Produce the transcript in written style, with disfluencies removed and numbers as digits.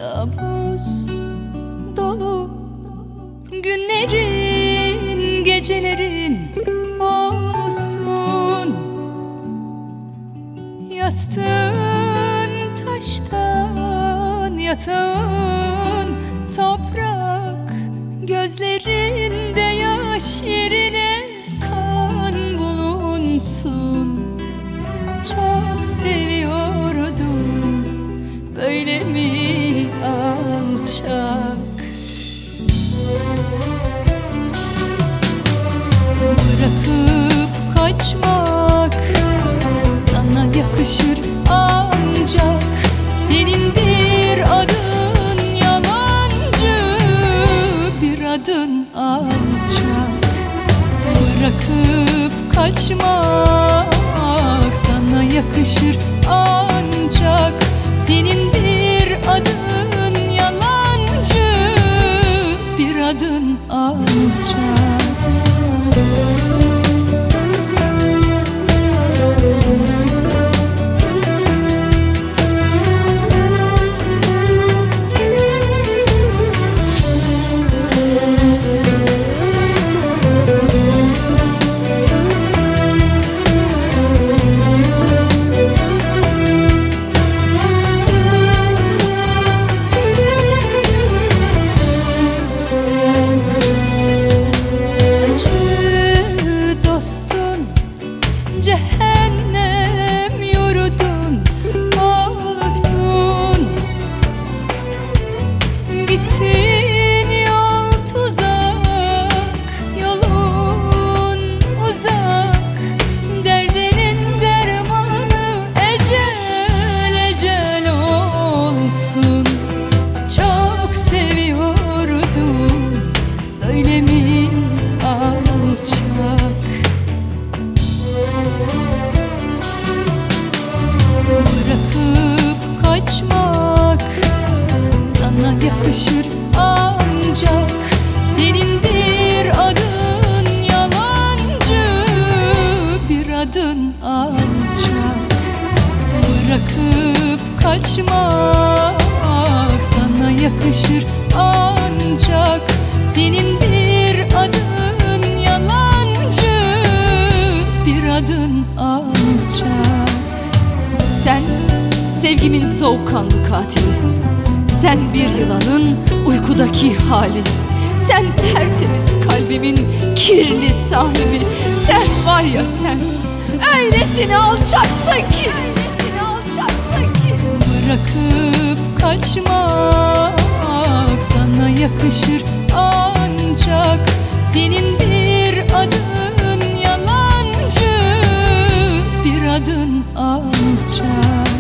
Kabus dolu günlerin, gecelerin olsun. Yastığın taştan, yatağın toprak, gözlerinde yaş yerine kan bulunsun. Çok seviyordum, böyle mi alçak? Bırakıp kaçmak sana yakışır ancak. Senin bir adın yalancı, bir adın alçak. Bırakıp kaçmak sana yakışır ancak. Senin bir adın yalancı, bir adın alçak. Cehennem yurdun olsun. Gittiğin yol tuzak, yolun uzak. Derdinin dermanı ecel, ecel olsun. Çok seviyordum, öyle mi alçak? Bırakıp kaçmak sana yakışır ancak. Senin bir adın yalancı, bir adın alçak. Bırakıp kaçmak sana yakışır ancak. Senin bir adın yalancı, bir adın alçak. Sen sevgimin soğukkanlı katili, sen bir yılanın uykudaki hali. Sen tertemiz kalbimin kirli sahibi. Sen var ya sen, öylesine alçaksın ki, öylesine alçaksın ki. Bırakıp kaçmak sana yakışır ancak. Senin bir adın yalancı, bir adın alçak.